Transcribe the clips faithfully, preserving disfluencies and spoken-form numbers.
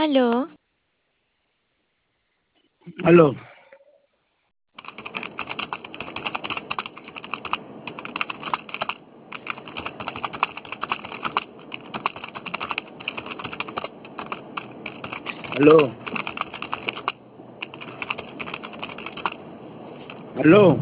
Aló, Aló, aló, aló,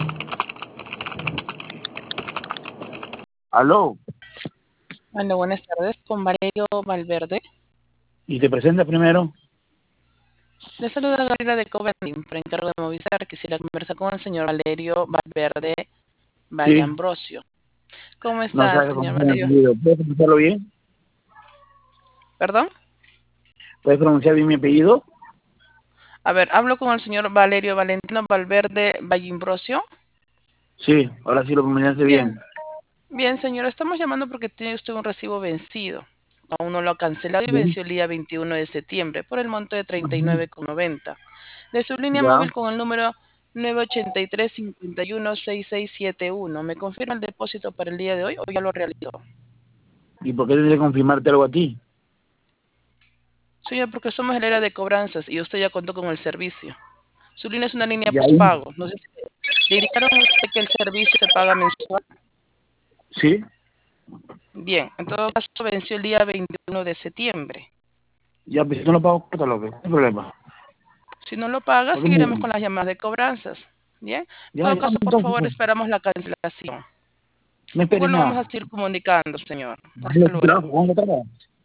aló. Hola, buenas tardes, con Valerio Valverde. ¿Y te presenta primero? Le saluda Gabriela de Covenant, por encargo de Movistar. Quisiera conversar con el señor Valerio Valverde Sí. Vallambrosio. ¿Cómo No está, sabes señor pronunciar mi Valerio? apellido. ¿Puedes pronunciarlo bien? ¿Perdón? ¿Puedes pronunciar bien mi apellido? A ver, hablo con el señor Valerio Valentino Valverde Vallambrosio. Sí, ahora sí lo pronunciaste Bien, bien. bien, señor. Estamos llamando porque tiene usted un recibo vencido. Aún no lo ha cancelado y Sí. venció el día veintiuno de septiembre por el monto de treinta y Ujú. nueve con noventa. De su línea Ya. móvil con el número nueve ochenta y tres, cincuenta y uno, sesenta y seis setenta y uno. ¿Me confirma el depósito para el día de hoy o ya lo realizó? ¿Y por qué tendría que confirmarte algo a ti? Señor, porque somos el área de cobranzas y usted ya contó con el servicio. Su línea es una línea Ya ahí. postpago. No sé si le indicaron a usted que el servicio se paga mensual. Sí. Bien, en todo caso venció el día veintiuno de septiembre. Ya, pues si no lo pago, córtalo, pues. No hay problema. Si no lo paga, ¿Por qué me seguiremos llamas? con las llamadas de cobranzas. Bien, en Ya, todo ya, caso, por entonces, favor, pues. esperamos la cancelación. No esperes Igual nos vamos a nada. seguir comunicando, señor. Hazlo Hasta tu luego. trabajo, ¿cuándo trabajas?